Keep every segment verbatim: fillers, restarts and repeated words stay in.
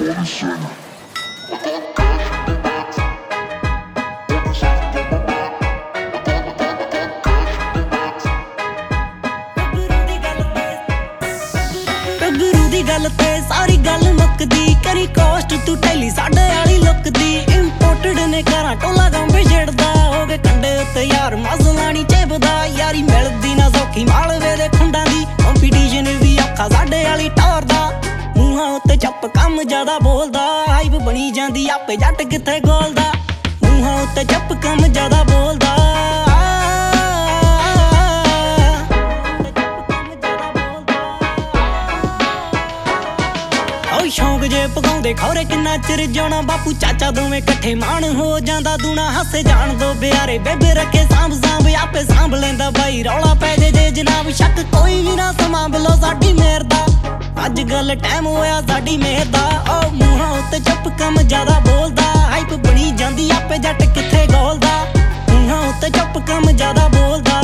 गल ते सारी गल मुकदी करी कॉस्ट तू टैली साडे वाली लुक दी इंपोर्टेड ने घरां टोला गंबे छेड़दा हो गए कंडे उत्ते यार मजलानी चेबदा यारी मिलदी ना सौखी मालवे दे खुंडां दी कंपीटीशन भी औखा साडे वाली टॉर दा मूहां उत्ते चप कम ज्यादा बोलदा हाइप बनी जांदी आपे जट किथे गोलदा मूहां उत्ते चप कम ज्यादा बोलदा शौक जे पकाउंदे खौरे किन्ना चिर जाना बापू चाचा दोवें कट्ठे मान हो जांदा दूना हसे जान दो प्यारे बेबे रखे सांभ सांभ आपे सांभ लेंदा बाई रौला पै जे जे जनाब शक कोई भी ना संभाल लो साडी मेहर दा अज गल टाइम होया साडी मेहर दा ओ मूहां उत्ते चप कम ज्यादा बोलदा हाइप बनी जांदी आपे जट किथे गोलदा मूहां उत्ते चप कम ज्यादा बोलदा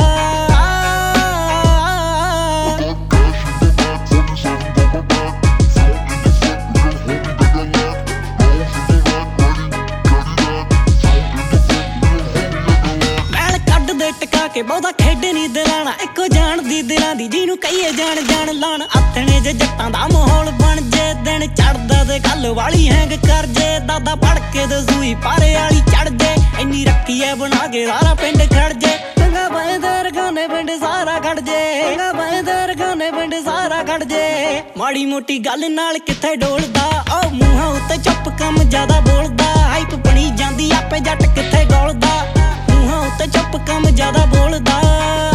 के बहुता खेड नहीं दिलाना इको जान दी दिलां दी जिन्नू कहिए जान जान लान आथणे जे जट्टां दा माहौल बन जे दिन चढ़दा ते गल वाली हैंग कर जे दादा पड़ के ते सूई पारे वाली चढ़ जे इन्नी रखी है बना के सारा पिंड खड़ जे चंगा बहदर गाने पिंड सारा खड़ जे चंगा बहदर गाने पिंड सारा खड़ जे माड़ी मोटी गल नाल किथे डोलदा ओ मूहां उत्ते चुप कम ज्यादा बोलदा हाइप बनी जांदी आपे जट किथे गोलदा मूहां उत्ते चुप कम ज्यादा बोलदा।